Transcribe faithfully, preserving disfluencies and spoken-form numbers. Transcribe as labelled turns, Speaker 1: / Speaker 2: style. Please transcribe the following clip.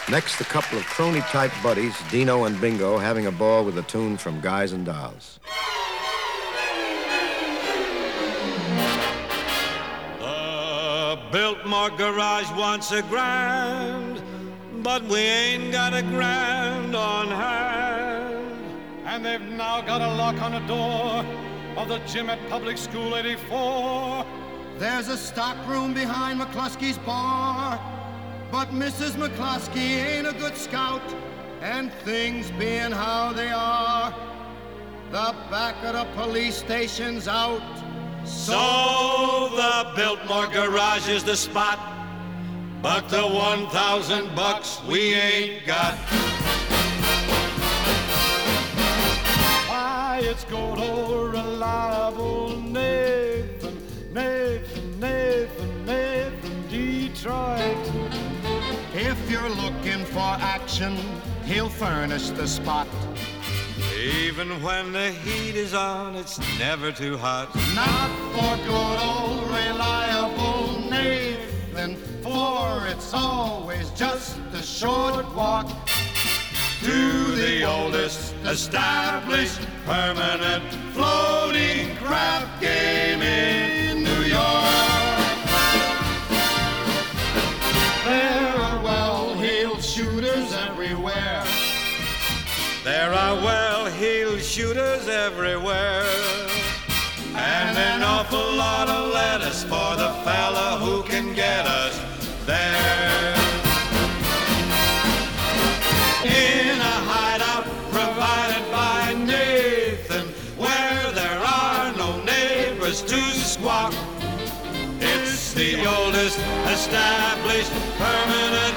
Speaker 1: Next, a couple of crony-type buddies, Dino and Bingo, having a ball with a tune from Guys and Dolls.
Speaker 2: The Biltmore Garage wants a grand, but we ain't got a grand on hand.
Speaker 3: And they've now got a lock on the door of the gym at Public School eighty-four.
Speaker 4: There's a stock room behind McCluskey's bar, but Missus McCluskey ain't a good scout, and things being how they are, the back of the police station's out.
Speaker 2: So the Biltmore Garage is the spot, but the one thousand bucks we ain't got.
Speaker 3: Why, it's good old reliable Nathan, Nathan, Nathan, Nathan, Detroit.
Speaker 4: If you're looking for action, he'll furnish the spot.
Speaker 2: Even when the heat is on, it's never too hot.
Speaker 4: Not for good old reliable Nathan, for it's always just a short walk
Speaker 2: to the oldest established permanent floating crap game in New York.
Speaker 4: There are well-heeled shooters everywhere.
Speaker 2: There are well-heeled shooters everywhere, and an awful lot of lettuce for the fella who can get us there. In a hideout provided by Nathan, where there are no neighbors to squawk, it's the oldest established permanent